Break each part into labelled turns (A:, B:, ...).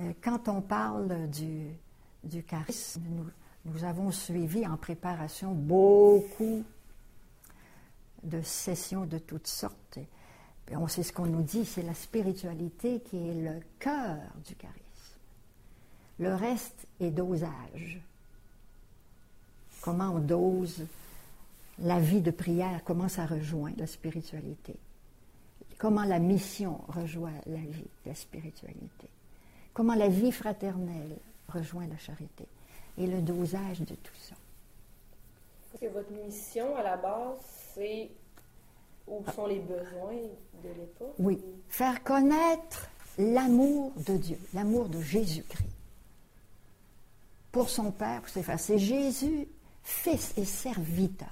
A: quand on parle du charisme, nous avons suivi en préparation beaucoup de sessions de toutes sortes. Et on sait ce qu'on nous dit, c'est la spiritualité qui est le cœur du charisme. Le reste est dosage. Comment on dose la vie de prière, comment ça rejoint la spiritualité. Comment la mission rejoint la vie, la spiritualité. Comment la vie fraternelle rejoint la charité. Et le dosage de tout ça.
B: Parce que votre mission, à la base, c'est où sont les besoins de l'époque?
A: Oui, faire connaître l'amour de Dieu, l'amour de Jésus-Christ. Pour son Père, pour ses frères. C'est Jésus, fils et serviteur.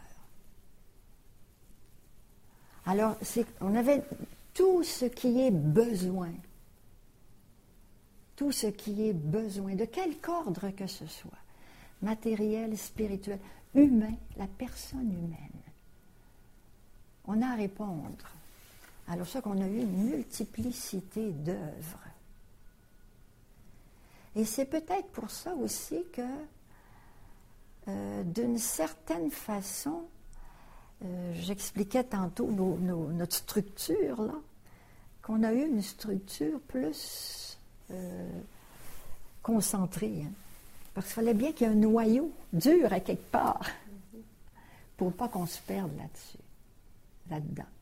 A: Alors, on avait tout ce qui est besoin. Tout ce qui est besoin, de quelque ordre que ce soit. Matériel, spirituel, humain, la personne humaine. On a à répondre. Alors ça qu'on a eu une multiplicité d'œuvres. Et c'est peut-être pour ça aussi que, d'une certaine façon, j'expliquais tantôt notre structure, là, qu'on a eu une structure plus concentrée. Hein, parce qu'il fallait bien qu'il y ait un noyau dur à quelque part pour pas qu'on se perde là-dedans.